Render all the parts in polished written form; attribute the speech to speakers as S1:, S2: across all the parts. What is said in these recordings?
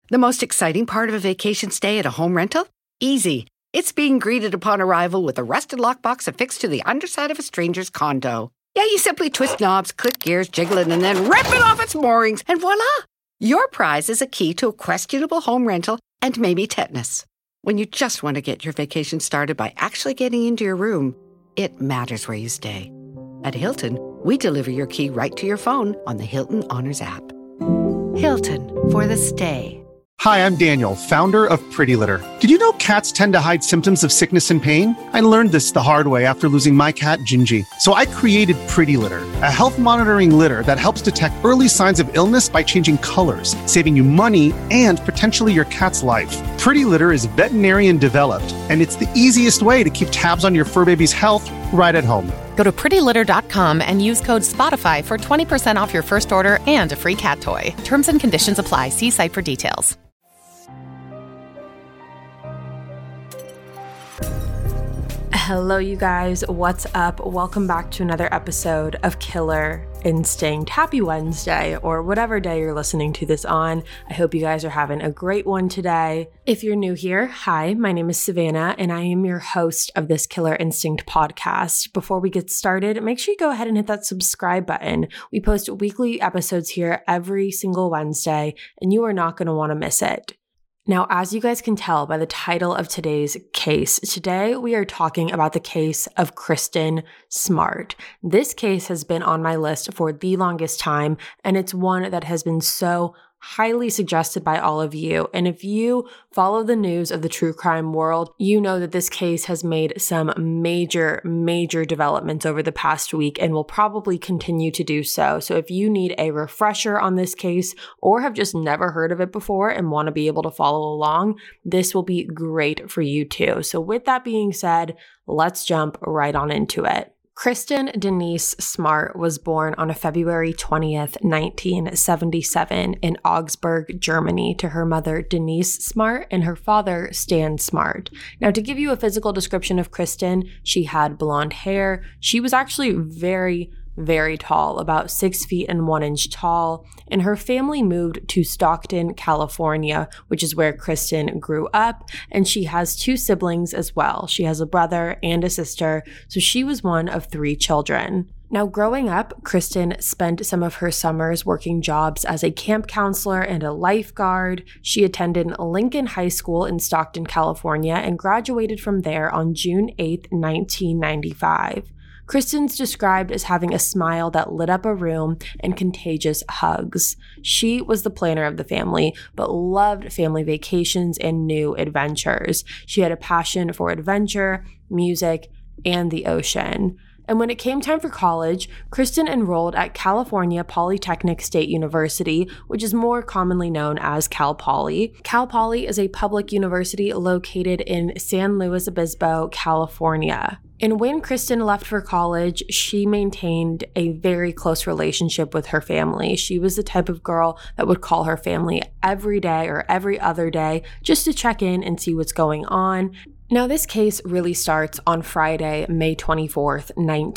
S1: The most exciting part of a vacation stay at a home rental? Easy. It's being greeted upon arrival with a rusted lockbox affixed to the underside of a stranger's condo. Yeah, you simply twist knobs, click gears, jiggle it, and then rip it off its moorings, and voila! Your prize is a key to a questionable home rental and maybe tetanus. When you just want to get your vacation started by actually getting into your room, it matters where you stay. At Hilton, we deliver your key right to your phone on the Hilton Honors app. Hilton, for the stay.
S2: Hi, I'm Daniel, founder of Pretty Litter. Did you know cats tend to hide symptoms of sickness and pain? I learned this the hard way after losing my cat, Gingy. So I created Pretty Litter, a health monitoring litter that helps detect early signs of illness by changing colors, saving you money and potentially your cat's life. Pretty Litter is veterinarian developed, and it's the easiest way to keep tabs on your fur baby's health right at home.
S3: Go to prettylitter.com and use code SPOTIFY for 20% off your first order and a free cat toy. Terms and conditions apply. See site for details.
S4: Hello, you guys. What's up? Welcome back to another episode of Killer Instinct. Happy Wednesday, or whatever day you're listening to this on. I hope you guys are having a great one today. If you're new here, hi, my name is Savannah, and I am your host of this Killer Instinct podcast. Before we get started, make sure you go ahead and hit that subscribe button. We post weekly episodes here every single Wednesday, and you are not going to want to miss it. Now, as you guys can tell by the title of today's case, today we are talking about the case of Kristen Smart. This case has been on my list for the longest time, and it's one that has been so highly suggested by all of you. And if you follow the news of the true crime world, you know that this case has made some major developments over the past week and will probably continue to do so. So if you need a refresher on this case or have just never heard of it before and want to be able to follow along, this will be great for you too. So with that being said, let's jump right on into it. Kristen Denise Smart was born on February 20th, 1977 in Augsburg, Germany, to her mother Denise Smart and her father Stan Smart. Now, to give you a physical description of Kristen, she had blonde hair. She was actually very tall, about 6 feet and 1 inch tall, and her family moved to Stockton, California, which is where Kristen grew up, and she has 2 siblings as well. She has a brother and a sister, so she was one of 3 children. Now, growing up, Kristen spent some of her summers working jobs as a camp counselor and a lifeguard. She attended Lincoln High School in Stockton, California, and graduated from there on June 8, 1995. Kristen's described as having a smile that lit up a room and contagious hugs. She was the planner of the family, but loved family vacations and new adventures. She had a passion for adventure, music, and the ocean. And when it came time for college, Kristen enrolled at California Polytechnic State University, which is more commonly known as Cal Poly. Cal Poly is a public university located in San Luis Obispo, California. And when Kristen left for college, she maintained a very close relationship with her family. She was the type of girl that would call her family every day or every other day just to check in and see what's going on. Now, this case really starts on Friday, May 24th,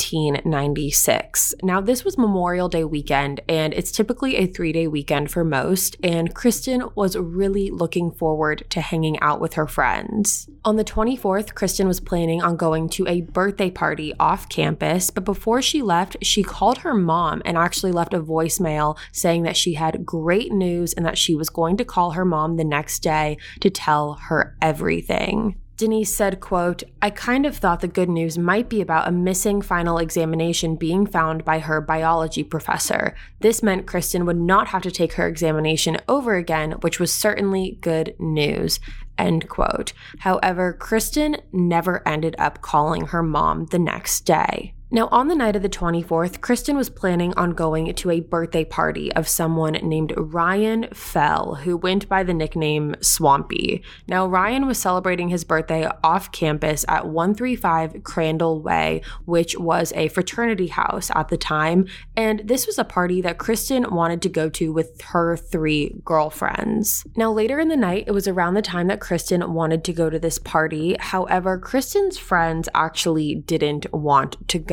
S4: 1996. Now, this was Memorial Day weekend, and it's typically a 3-day weekend for most, and Kristen was really looking forward to hanging out with her friends. On the 24th, Kristen was planning on going to a birthday party off campus, but before she left, she called her mom and actually left a voicemail saying that she had great news and that she was going to call her mom the next day to tell her everything. Denise said, quote, "I kind of thought the good news might be about a missing final examination being found by her biology professor. This meant Kristen would not have to take her examination over again, which was certainly good news." End quote. However, Kristen never ended up calling her mom the next day. Now, on the night of the 24th, Kristen was planning on going to a birthday party of someone named Ryan Fell, who went by the nickname Swampy. Now, Ryan was celebrating his birthday off campus at 135 Crandall Way, which was a fraternity house at the time, and this was a party that Kristen wanted to go to with her 3 girlfriends. Now, later in the night, it was around the time that Kristen wanted to go to this party. However, Kristen's friends actually didn't want to go.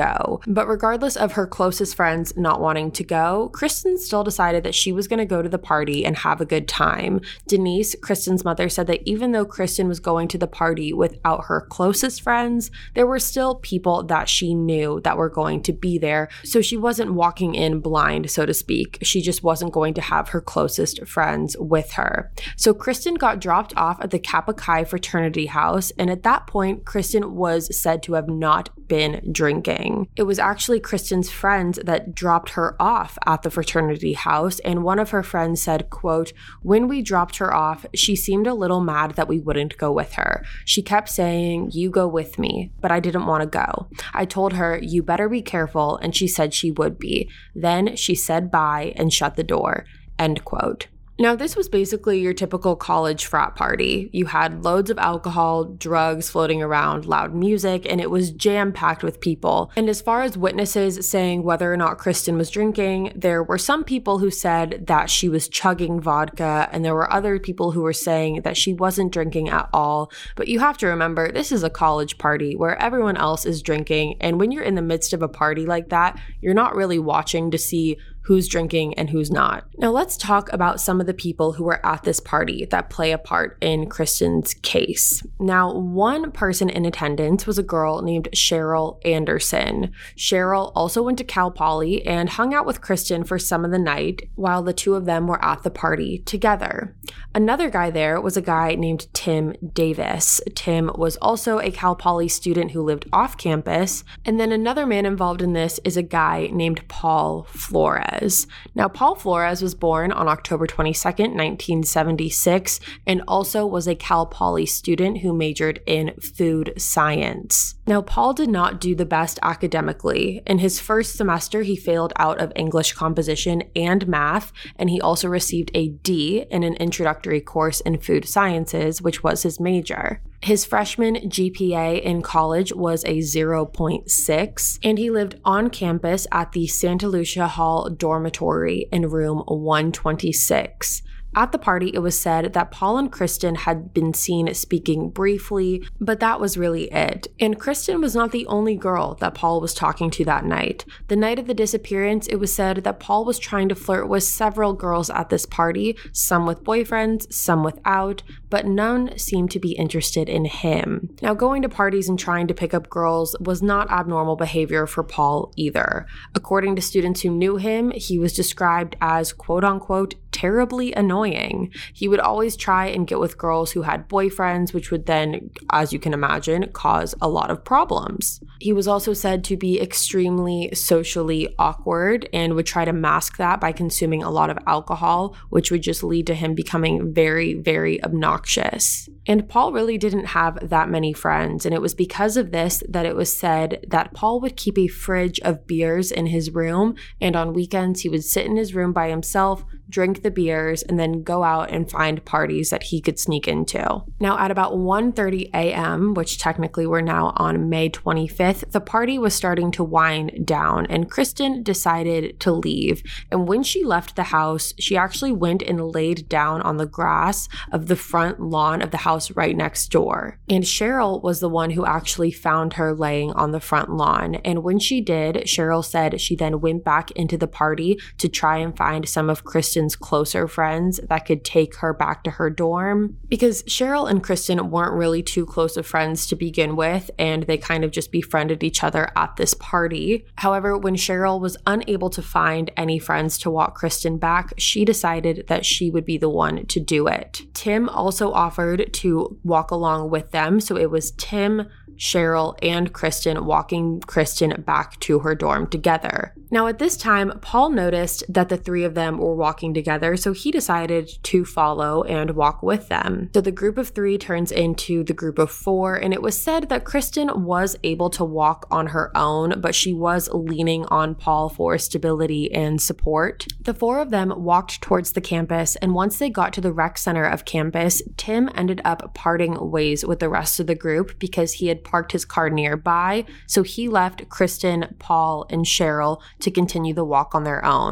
S4: go. But regardless of her closest friends not wanting to go, Kristen still decided that she was going to go to the party and have a good time. Denise, Kristen's mother, said that even though Kristen was going to the party without her closest friends, there were still people that she knew that were going to be there. So she wasn't walking in blind, so to speak. She just wasn't going to have her closest friends with her. So Kristen got dropped off at the Kappa Chi fraternity house, and at that point, Kristen was said to have not been drinking. It was actually Kristen's friends that dropped her off at the fraternity house, and one of her friends said, quote, "When we dropped her off, she seemed a little mad that we wouldn't go with her. She kept saying, 'You go with me,' but I didn't want to go. I told her, 'You better be careful,' and she said she would be. Then she said bye and shut the door." End quote. Now, this was basically your typical college frat party. You had loads of alcohol, drugs floating around, loud music, and it was jam-packed with people. And as far as witnesses saying whether or not Kristen was drinking, there were some people who said that she was chugging vodka, and there were other people who were saying that she wasn't drinking at all. But you have to remember, this is a college party where everyone else is drinking, and when you're in the midst of a party like that, you're not really watching to see who's drinking and who's not. Now let's talk about some of the people who were at this party that play a part in Kristen's case. Now, one person in attendance was a girl named Cheryl Anderson. Cheryl also went to Cal Poly and hung out with Kristen for some of the night while the two of them were at the party together. Another guy there was a guy named Tim Davis. Tim was also a Cal Poly student who lived off campus. And then another man involved in this is a guy named Paul Flores. Now, Paul Flores was born on October 22nd, 1976, and also was a Cal Poly student who majored in food science. Now, Paul did not do the best academically. In his first semester, he failed out of English composition and math, and he also received a D in an introductory course in food sciences, which was his major. His freshman GPA in college was a 0.6, and he lived on campus at the Santa Lucia Hall dormitory in room 126. At the party, it was said that Paul and Kristen had been seen speaking briefly, but that was really it. And Kristen was not the only girl that Paul was talking to that night. The night of the disappearance, it was said that Paul was trying to flirt with several girls at this party, some with boyfriends, some without, but none seemed to be interested in him. Now, going to parties and trying to pick up girls was not abnormal behavior for Paul either. According to students who knew him, he was described as quote-unquote terribly annoying. He would always try and get with girls who had boyfriends, which would then, as you can imagine, cause a lot of problems. He was also said to be extremely socially awkward and would try to mask that by consuming a lot of alcohol, which would just lead to him becoming very, very obnoxious. And Paul really didn't have that many friends, and it was because of this that it was said that Paul would keep a fridge of beers in his room, and on weekends he would sit in his room by himself, drink the beers, and then go out and find parties that he could sneak into. Now, at about 1:30 a.m., which technically we're now on May 25th, the party was starting to wind down, and Kristen decided to leave. And when she left the house, she actually went and laid down on the grass of the front lawn of the house right next door. And Cheryl was the one who actually found her laying on the front lawn. And when she did, Cheryl said she then went back into the party to try and find some of Kristen's closer friends that could take her back to her dorm, because Cheryl and Kristen weren't really too close of friends to begin with, and they kind of just befriended each other at this party. However, when Cheryl was unable to find any friends to walk Kristen back, she decided that she would be the one to do it. Tim also offered to walk along with them, so it was Tim, Cheryl, and Kristen walking Kristen back to her dorm together. Now, at this time, Paul noticed that the three of them were walking together, so he decided to follow and walk with them. So the group of three turns into the group of four, and it was said that Kristen was able to walk on her own, but she was leaning on Paul for stability and support. The four of them walked towards the campus, and once they got to the rec center of campus, Tim ended up parting ways with the rest of the group because he had parked his car nearby, so he left Kristen, Paul, and Cheryl to continue the walk on their own.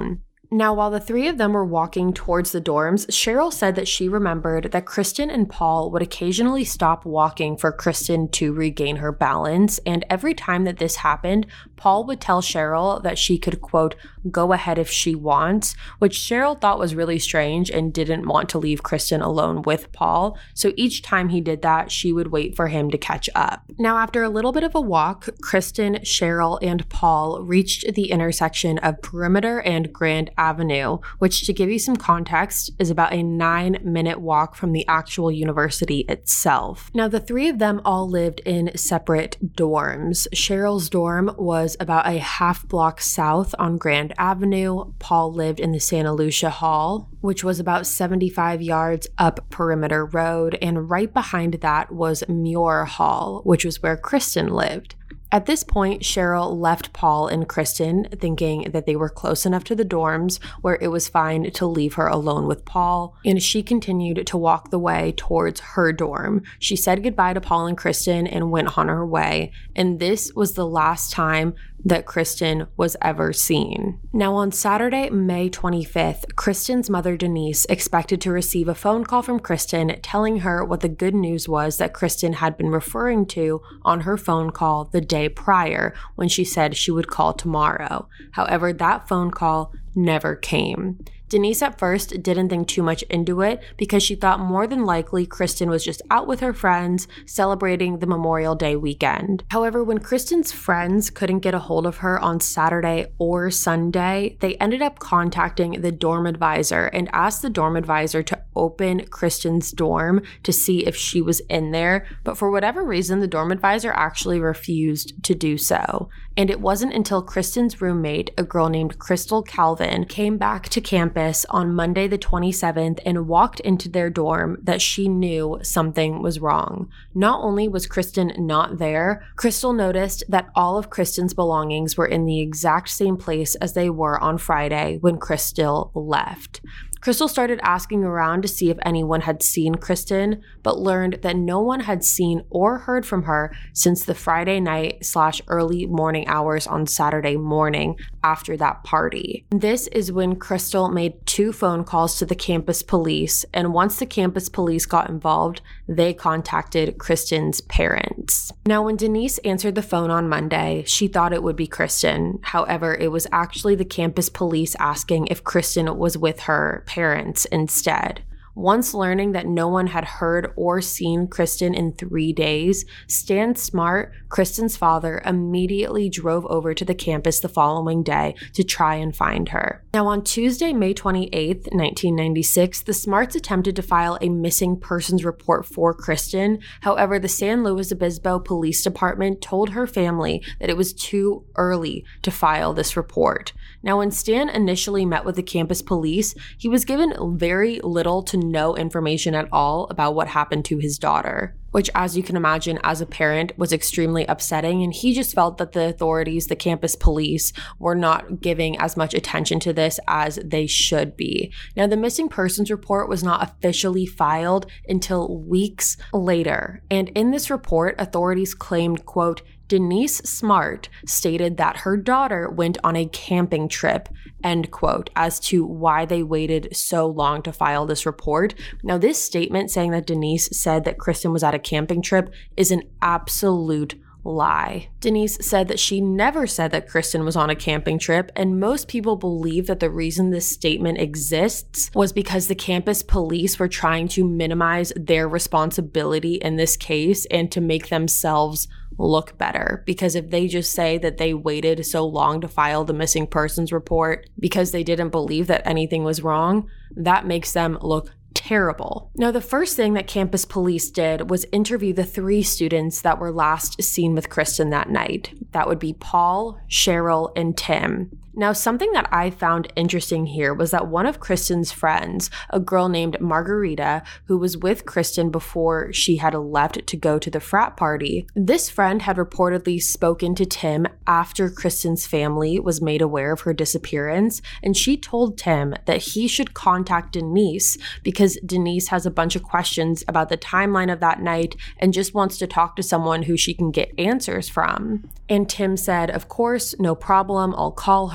S4: Now, while the three of them were walking towards the dorms, Cheryl said that she remembered that Kristen and Paul would occasionally stop walking for Kristen to regain her balance, and every time that this happened, Paul would tell Cheryl that she could, quote, go ahead if she wants, which Cheryl thought was really strange and didn't want to leave Kristen alone with Paul, so each time he did that, she would wait for him to catch up. Now, after a little bit of a walk, Kristen, Cheryl, and Paul reached the intersection of Perimeter and Grand Avenue, which, to give you some context, is about a 9-minute walk from the actual university itself. Now, the three of them all lived in separate dorms. Cheryl's dorm was about a half block south on Grand Avenue. Paul lived in the Santa Lucia Hall, which was about 75 yards up Perimeter Road, and right behind that was Muir Hall, which was where Kristen lived. At this point, Cheryl left Paul and Kristen, thinking that they were close enough to the dorms where it was fine to leave her alone with Paul, and she continued to walk the way towards her dorm. She said goodbye to Paul and Kristen and went on her way, and this was the last time that Kristen was ever seen. Now, on Saturday, May 25th, Kristen's mother, Denise, expected to receive a phone call from Kristen telling her what the good news was that Kristen had been referring to on her phone call the day prior when she said she would call tomorrow. However, that phone call never came. Denise at first didn't think too much into it because she thought more than likely Kristen was just out with her friends celebrating the Memorial Day weekend. However, when Kristen's friends couldn't get a hold of her on Saturday or Sunday, they ended up contacting the dorm advisor and asked the dorm advisor to open Kristen's dorm to see if she was in there, but for whatever reason, the dorm advisor actually refused to do so. And it wasn't until Kristen's roommate, a girl named Crystal Calvin, came back to campus on Monday the 27th and walked into their dorm that she knew something was wrong. Not only was Kristen not there, Crystal noticed that all of Kristen's belongings were in the exact same place as they were on Friday when Crystal left. Crystal started asking around to see if anyone had seen Kristen, but learned that no one had seen or heard from her since the Friday night / early morning hours on Saturday morning after that party. This is when Crystal made 2 phone calls to the campus police, and once the campus police got involved, they contacted Kristen's parents. Now, when Denise answered the phone on Monday, she thought it would be Kristen. However, it was actually the campus police asking if Kristen was with her parents instead. Once learning that no one had heard or seen Kristen in 3 days, Stan Smart, Kristen's father, immediately drove over to the campus the following day to try and find her. Now, on Tuesday, May 28th, 1996, the Smarts attempted to file a missing persons report for Kristen. However, the San Luis Obispo Police Department told her family that it was too early to file this report. Now, when Stan initially met with the campus police, he was given very little to no information at all about what happened to his daughter, which, as you can imagine, as a parent, was extremely upsetting, and he just felt that the authorities, the campus police, were not giving as much attention to this as they should be. Now, the missing persons report was not officially filed until weeks later, and in this report, authorities claimed, quote, Denise Smart stated that her daughter went on a camping trip, end quote, as to why they waited so long to file this report. Now, this statement saying that Denise said that Kristen was at a camping trip is an absolute lie. Denise said that she never said that Kristen was on a camping trip, and most people believe that the reason this statement exists was because the campus police were trying to minimize their responsibility in this case and to make themselves look better. Because if they just say that they waited so long to file the missing persons report because they didn't believe that anything was wrong, that makes them look terrible. Now, the first thing that campus police did was interview the 3 students that were last seen with Kristen that night. That would be Paul, Cheryl, and Tim. Now, something that I found interesting here was that one of Kristen's friends, a girl named Margarita, who was with Kristen before she had left to go to the frat party, this friend had reportedly spoken to Tim after Kristen's family was made aware of her disappearance, and she told Tim that he should contact Denise because Denise has a bunch of questions about the timeline of that night and just wants to talk to someone who she can get answers from. And Tim said, of course, no problem, I'll call her.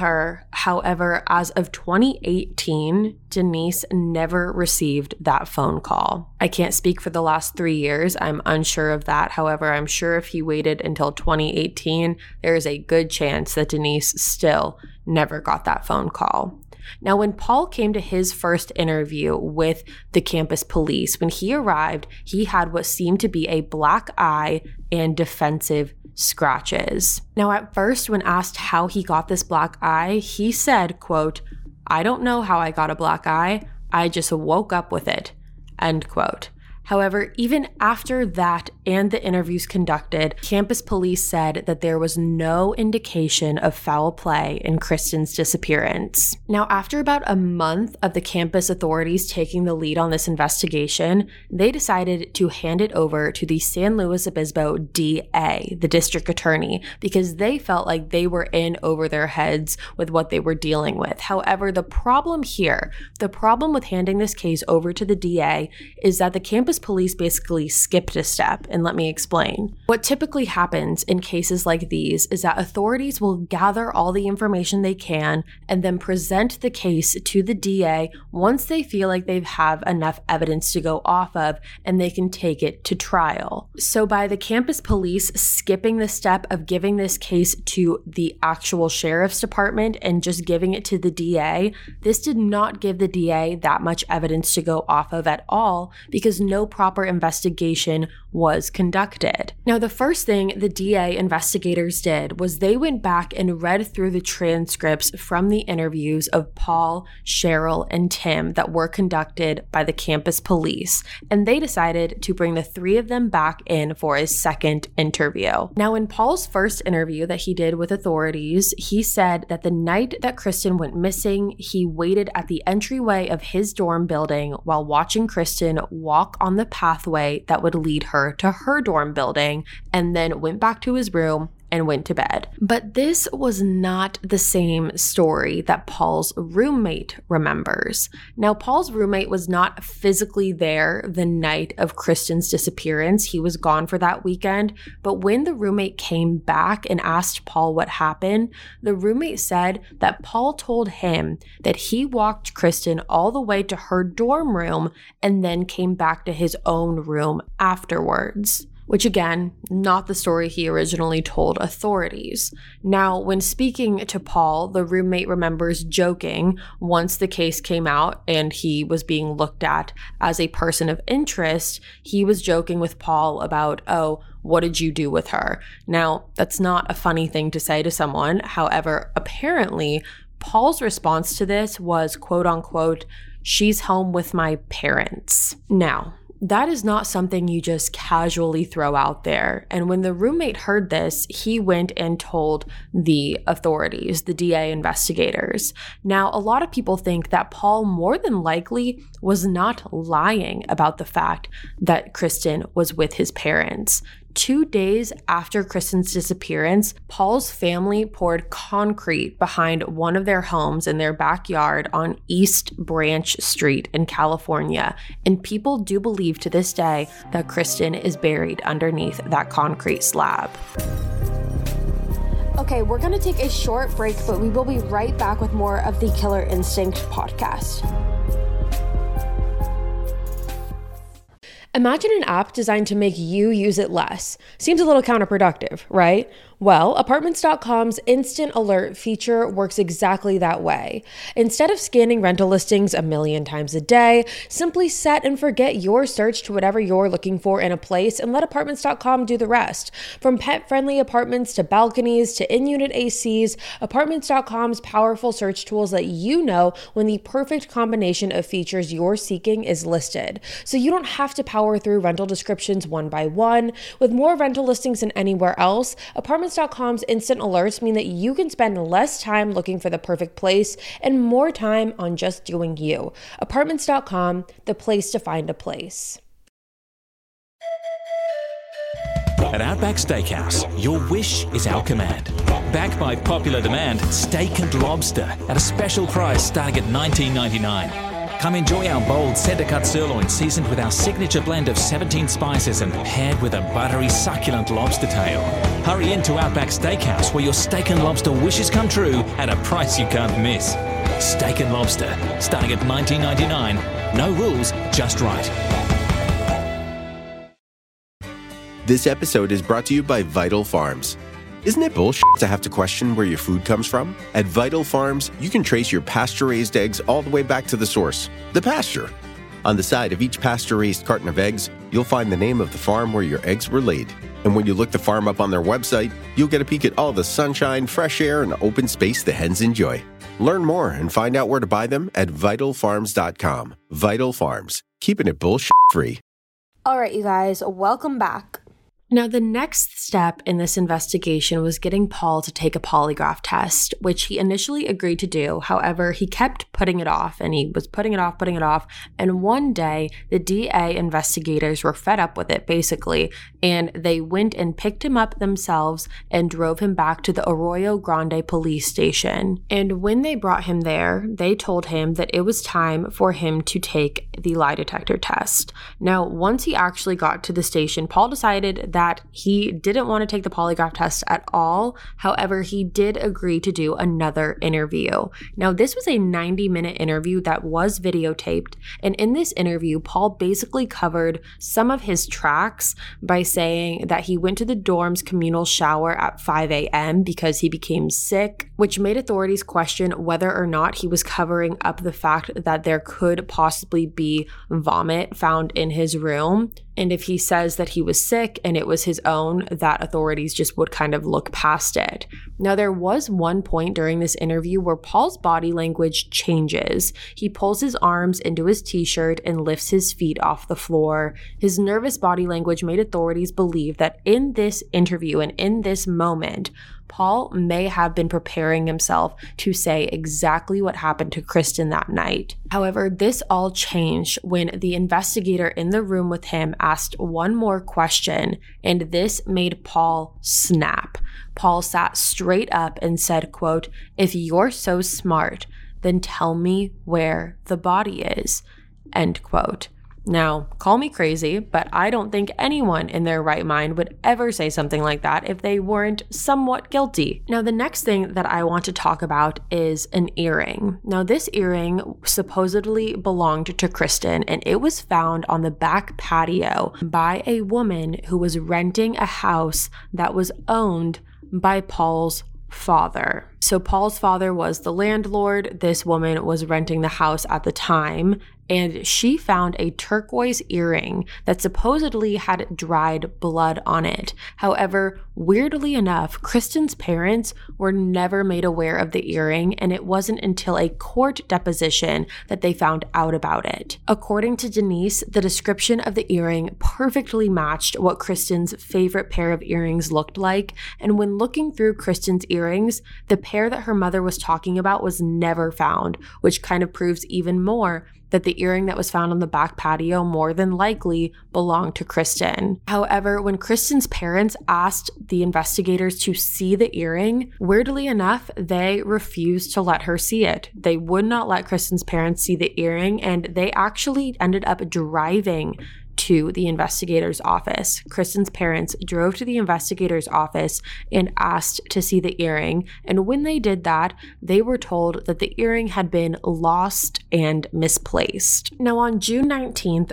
S4: her. However, as of 2018, Denise never received that phone call. I can't speak for the last 3 years. I'm unsure of that. However, I'm sure if he waited until 2018, there is a good chance that Denise still never got that phone call. Now, when Paul came to his first interview with the campus police, when he arrived, he had what seemed to be a black eye and defensive scratches. Now, at first, when asked how he got this black eye, he said, quote, "I don't know how I got a black eye. I just woke up with it," end quote. However, even after that and the interviews conducted, campus police said that there was no indication of foul play in Kristen's disappearance. Now, after about a month of the campus authorities taking the lead on this investigation, they decided to hand it over to the San Luis Obispo DA, the district attorney, because they felt like they were in over their heads with what they were dealing with. However, the problem with handing this case over to the DA is that the campus police basically skipped a step, and let me explain. What typically happens in cases like these is that authorities will gather all the information they can and then present the case to the DA once they feel like they have enough evidence to go off of and they can take it to trial. So by the campus police skipping the step of giving this case to the actual sheriff's department and just giving it to the DA, this did not give the DA that much evidence to go off of at all because no proper investigation was conducted. Now, the first thing the DA investigators did was they went back and read through the transcripts from the interviews of Paul, Cheryl, and Tim that were conducted by the campus police, and they decided to bring the three of them back in for a second interview. Now, in Paul's first interview that he did with authorities, he said that the night that Kristen went missing, he waited at the entryway of his dorm building while watching Kristen walk on the pathway that would lead her to her dorm building, and then went back to his room and went to bed. But this was not the same story that Paul's roommate remembers. Now, Paul's roommate was not physically there the night of Kristen's disappearance. He was gone for that weekend. But when the roommate came back and asked Paul what happened, the roommate said that Paul told him that he walked Kristen all the way to her dorm room and then came back to his own room afterwards. Which again, not the story he originally told authorities. Now, when speaking to Paul, the roommate remembers joking once the case came out and he was being looked at as a person of interest, he was joking with Paul about, "Oh, what did you do with her?" Now, that's not a funny thing to say to someone. However, apparently, Paul's response to this was, quote unquote, "She's home with my parents." Now, that is not something you just casually throw out there. And when the roommate heard this, he went and told the authorities, the DA investigators. Now, a lot of people think that Paul more than likely was not lying about the fact that Kristen was with his parents. 2 days after Kristen's disappearance, Paul's family poured concrete behind one of their homes in their backyard on East Branch Street in California, and people do believe to this day that Kristen is buried underneath that concrete slab. Okay, we're going to take a short break, but we will be right back with more of the Killer Instinct podcast. Imagine an app designed to make you use it less. Seems a little counterproductive, right? Well, Apartments.com's Instant Alert feature works exactly that way. Instead of scanning rental listings a million times a day, simply set and forget your search to whatever you're looking for in a place and let Apartments.com do the rest. From pet-friendly apartments to balconies to in-unit ACs, Apartments.com's powerful search tools let you know when the perfect combination of features you're seeking is listed. So you don't have to power through rental descriptions one by one. With more rental listings than anywhere else, Apartments.com's instant alerts mean that you can spend less time looking for the perfect place and more time on just doing you. Apartments.com, the place to find a place.
S5: At Outback Steakhouse, your wish is our command. Backed by popular demand, steak and lobster at a special price starting at $19.99. Come enjoy our bold centre-cut sirloin seasoned with our signature blend of 17 spices and paired with a buttery, succulent lobster tail. Hurry into Outback Steakhouse where your steak and lobster wishes come true at a price you can't miss. Steak and Lobster, starting at $19.99. No rules, just right.
S6: This episode is brought to you by Vital Farms. Isn't it bullshit to have to question where your food comes from? At Vital Farms, you can trace your pasture-raised eggs all the way back to the source, the pasture. On the side of each pasture-raised carton of eggs, you'll find the name of the farm where your eggs were laid. And when you look the farm up on their website, you'll get a peek at all the sunshine, fresh air, and open space the hens enjoy. Learn more and find out where to buy them at vitalfarms.com. Vital Farms, keeping it bullshit-free.
S4: All right, you guys, welcome back. Now, the next step in this investigation was getting Paul to take a polygraph test, which he initially agreed to do. However, he kept putting it off, and he was putting it off. And one day, the DA investigators were fed up with it, basically, and they went and picked him up themselves and drove him back to the Arroyo Grande police station. And when they brought him there, they told him that it was time for him to take the lie detector test. Now, once he actually got to the station, Paul decided that he didn't want to take the polygraph test at all. However, he did agree to do another interview. Now, this was a 90-minute interview that was videotaped. And in this interview, Paul basically covered some of his tracks by saying that he went to the dorm's communal shower at 5 a.m. because he became sick, which made authorities question whether or not he was covering up the fact that there could possibly be vomit found in his room. And if he says that he was sick and it was his own, that authorities just would kind of look past it. Now, there was one point during this interview where Paul's body language changes. He pulls his arms into his t-shirt and lifts his feet off the floor. His nervous body language made authorities believe that in this interview and in this moment, Paul may have been preparing himself to say exactly what happened to Kristen that night. However, this all changed when the investigator in the room with him asked one more question, and this made Paul snap. Paul sat straight up and said, quote, "If you're so smart, then tell me where the body is," end quote. Now, call me crazy, but I don't think anyone in their right mind would ever say something like that if they weren't somewhat guilty. Now, the next thing that I want to talk about is an earring. Now, this earring supposedly belonged to Kristen, and it was found on the back patio by a woman who was renting a house that was owned by Paul's father. So Paul's father was the landlord. This woman was renting the house at the time, and she found a turquoise earring that supposedly had dried blood on it. However, weirdly enough, Kristen's parents were never made aware of the earring, and it wasn't until a court deposition that they found out about it. According to Denise, the description of the earring perfectly matched what Kristen's favorite pair of earrings looked like, and when looking through Kristen's earrings, the pair that her mother was talking about was never found, which kind of proves even more that the earring that was found on the back patio more than likely belonged to Kristen. However, when Kristen's parents asked the investigators to see the earring, weirdly enough, they refused to let her see it. They would not let Kristen's parents see the earring, and they actually ended up driving to the investigator's office. Kristen's parents drove to the investigator's office and asked to see the earring, and when they did that, they were told that the earring had been lost and misplaced. Now, on June 19th,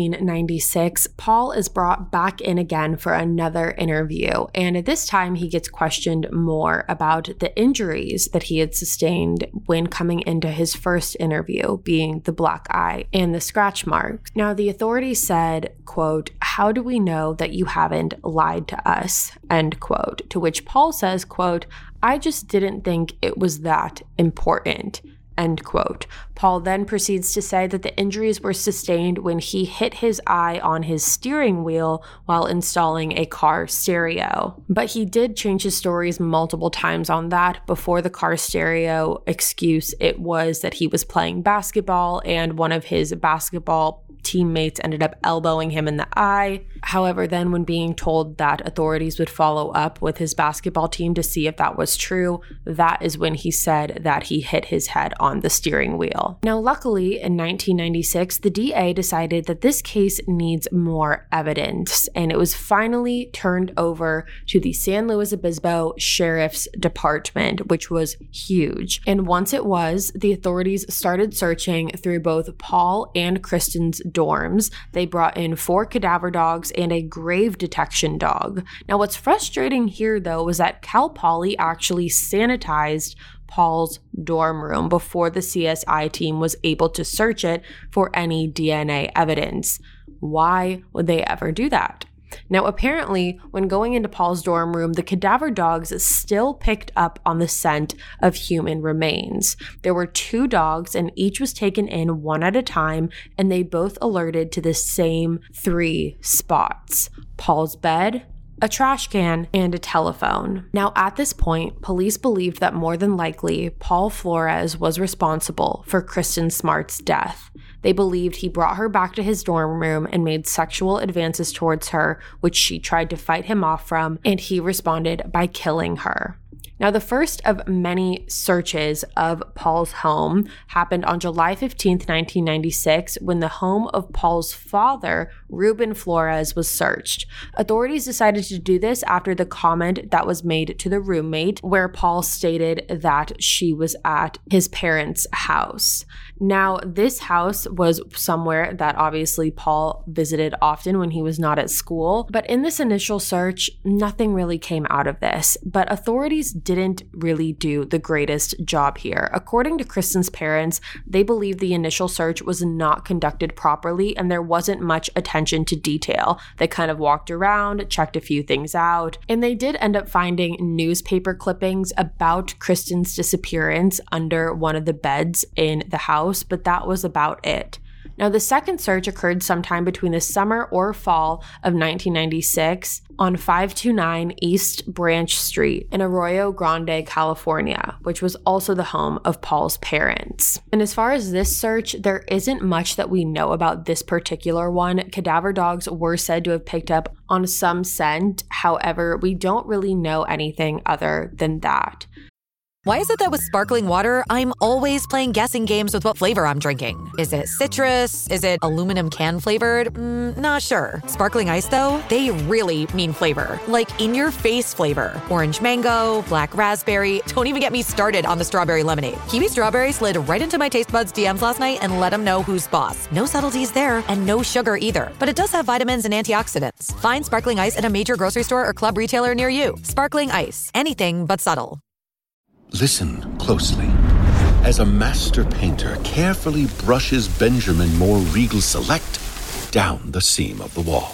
S4: 1996, Paul is brought back in again for another interview, and at this time he gets questioned more about the injuries that he had sustained when coming into his first interview, being the black eye and the scratch marks. Now, the authorities said, quote, "How do we know that you haven't lied to us?" End quote. To which Paul says, quote, "I just didn't think it was that important." End quote. Paul then proceeds to say that the injuries were sustained when he hit his eye on his steering wheel while installing a car stereo. But he did change his stories multiple times on that. Before the car stereo excuse, it was that he was playing basketball and one of his basketball teammates ended up elbowing him in the eye. However, then when being told that authorities would follow up with his basketball team to see if that was true, that is when he said that he hit his head on the steering wheel. Now, luckily, in 1996, the DA decided that this case needs more evidence, and it was finally turned over to the San Luis Obispo Sheriff's Department, which was huge. And once it was, the authorities started searching through both Paul and Kristen's dorms. They brought in 4 cadaver dogs and a grave detection dog. Now, what's frustrating here, though, was that Cal Poly actually sanitized Paul's dorm room before the CSI team was able to search it for any DNA evidence. Why would they ever do that? Now, apparently, when going into Paul's dorm room, the cadaver dogs still picked up on the scent of human remains. There were 2 dogs, and each was taken in one at a time, and they both alerted to the same 3 spots: Paul's bed, a trash can, and a telephone. Now, at this point, police believed that more than likely, Paul Flores was responsible for Kristen Smart's death. They believed he brought her back to his dorm room and made sexual advances towards her, which she tried to fight him off from, and he responded by killing her. Now, the first of many searches of Paul's home happened on July 15th, 1996, when the home of Paul's father, Ruben Flores, was searched. Authorities decided to do this after the comment that was made to the roommate, where Paul stated that she was at his parents' house. Now, this house was somewhere that obviously Paul visited often when he was not at school, but in this initial search, nothing really came out of this. But authorities didn't really do the greatest job here. According to Kristen's parents, they believe the initial search was not conducted properly and there wasn't much attention to detail. They kind of walked around, checked a few things out, and they did end up finding newspaper clippings about Kristen's disappearance under one of the beds in the house, but that was about it. Now, the second search occurred sometime between the summer or fall of 1996 on 529 East Branch Street in Arroyo Grande, California, which was also the home of Paul's parents. And as far as this search, there isn't much that we know about this particular one. Cadaver dogs were said to have picked up on some scent. However, we don't really know anything other than that.
S7: Why is it that with sparkling water, I'm always playing guessing games with what flavor I'm drinking? Is it citrus? Is it aluminum can flavored? Not sure. Sparkling ice, though, they really mean flavor. Like in-your-face flavor. Orange mango, black raspberry. Don't even get me started on the strawberry lemonade. Kiwi Strawberry slid right into my taste buds DMs last night and let them know who's boss. No subtleties there, and no sugar either. But it does have vitamins and antioxidants. Find sparkling ice at a major grocery store or club retailer near you. Sparkling ice. Anything but subtle.
S8: Listen closely. As a master painter carefully brushes Benjamin Moore Regal Select down the seam of the wall.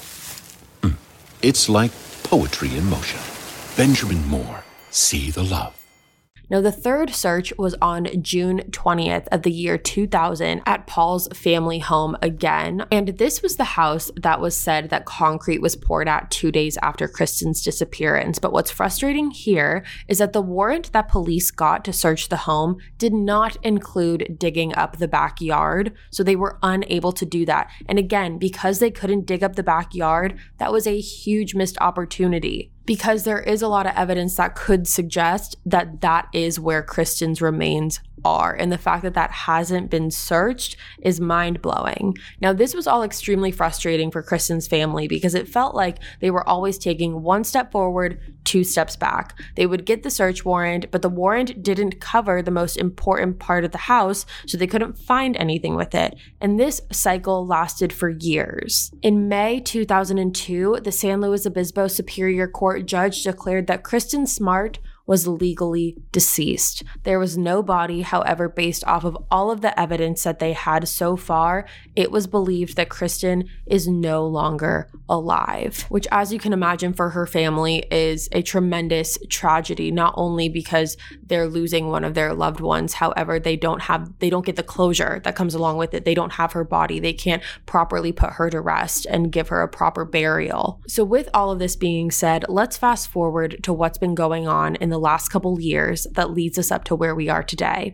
S8: It's like poetry in motion. Benjamin Moore, see the love.
S4: Now, the third search was on June 20th of the year 2000 at Paul's family home again. And this was the house that was said that concrete was poured at 2 days after Kristen's disappearance. But what's frustrating here is that the warrant that police got to search the home did not include digging up the backyard. So they were unable to do that. And again, because they couldn't dig up the backyard, that was a huge missed opportunity. Because there is a lot of evidence that could suggest that that is where Kristen's remains are. And the fact that that hasn't been searched is mind-blowing. Now, this was all extremely frustrating for Kristen's family because it felt like they were always taking 1 step forward, 2 steps back. They would get the search warrant, but the warrant didn't cover the most important part of the house, so they couldn't find anything with it. And this cycle lasted for years. In May 2002, the San Luis Obispo Superior Court judge declared that Kristen Smart was legally deceased. There was no body, however, based off of all of the evidence that they had so far, it was believed that Kristen is no longer alive, which, as you can imagine, for her family is a tremendous tragedy, not only because they're losing one of their loved ones, however, they don't get the closure that comes along with it. They don't have her body. They can't properly put her to rest and give her a proper burial. So with all of this being said, let's fast forward to what's been going on in the last couple years that leads us up to where we are today.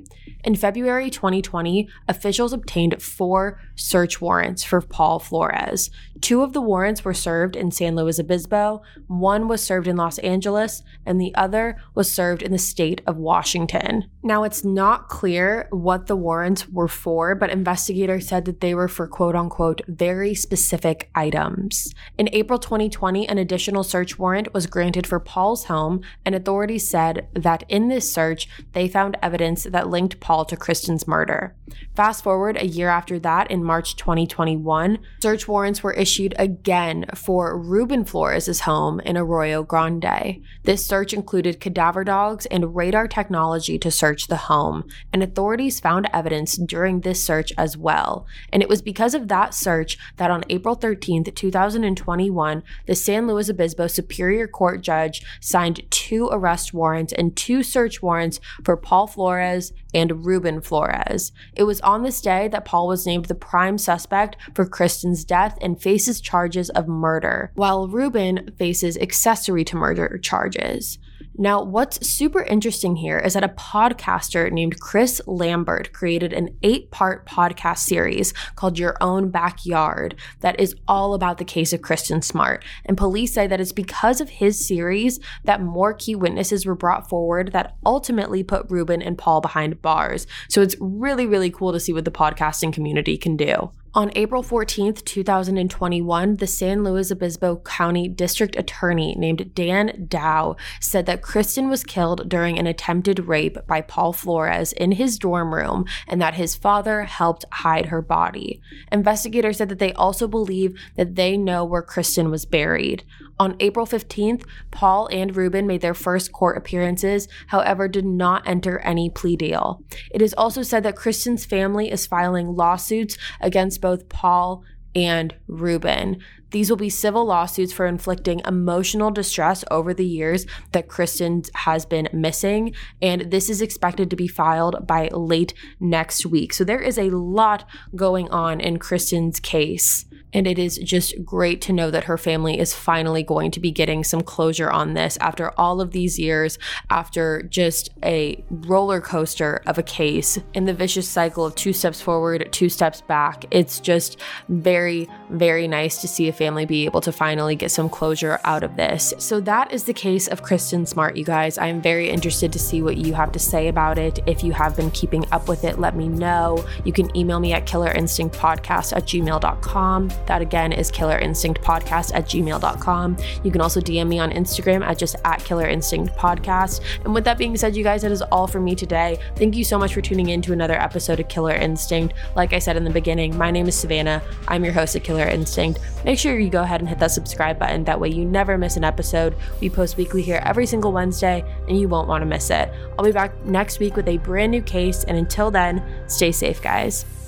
S4: In February 2020, officials obtained 4 search warrants for Paul Flores. 2 of the warrants were served in San Luis Obispo, 1 was served in Los Angeles, and the other was served in the state of Washington. Now, it's not clear what the warrants were for, but investigators said that they were for quote-unquote very specific items. In April 2020, an additional search warrant was granted for Paul's home, and authorities said that in this search, they found evidence that linked Paul to Kristen's murder. Fast forward a year after that, in March 2021, search warrants were issued again for Ruben Flores' home in Arroyo Grande. This search included cadaver dogs and radar technology to search the home, and authorities found evidence during this search as well. And it was because of that search that on April 13th, 2021, the San Luis Obispo Superior Court judge signed 2 arrest warrants and 2 search warrants for Paul Flores and Ruben Flores. It was on this day that Paul was named the prime suspect for Kristen's death and faces charges of murder, while Ruben faces accessory to murder charges. Now, what's super interesting here is that a podcaster named Chris Lambert created an 8-part podcast series called Your Own Backyard that is all about the case of Kristen Smart. And police say that it's because of his series that more key witnesses were brought forward that ultimately put Ruben and Paul behind bars. So it's really, really cool to see what the podcasting community can do. On April 14th, 2021, the San Luis Obispo County District Attorney named Dan Dow said that Kristen was killed during an attempted rape by Paul Flores in his dorm room and that his father helped hide her body. Investigators said that they also believe that they know where Kristen was buried. On April 15th, Paul and Ruben made their first court appearances, however, did not enter any plea deal. It is also said that Kristen's family is filing lawsuits against both Paul and Ruben. These will be civil lawsuits for inflicting emotional distress over the years that Kristen has been missing, and this is expected to be filed by late next week. So there is a lot going on in Kristen's case, and it is just great to know that her family is finally going to be getting some closure on this after all of these years, after just a roller coaster of a case in the vicious cycle of 2 steps forward, 2 steps back. It's just very, very nice to see a family be able to finally get some closure out of this. So that is the case of Kristen Smart, you guys. I'm very interested to see what you have to say about it. If you have been keeping up with it, let me know. You can email me at killerinstinctpodcast@gmail.com. That again is killerinstinctpodcast@gmail.com. You can also DM me on Instagram at @killerinstinctpodcast. And with that being said, you guys, that is all for me today. Thank you so much for tuning in to another episode of Killer Instinct. Like I said in the beginning, my name is Savannah. I'm your host at Killer Instinct. Make sure you go ahead and hit that subscribe button. That way you never miss an episode. We post weekly here every single Wednesday, and you won't want to miss it. I'll be back next week with a brand new case, and until then, stay safe, guys.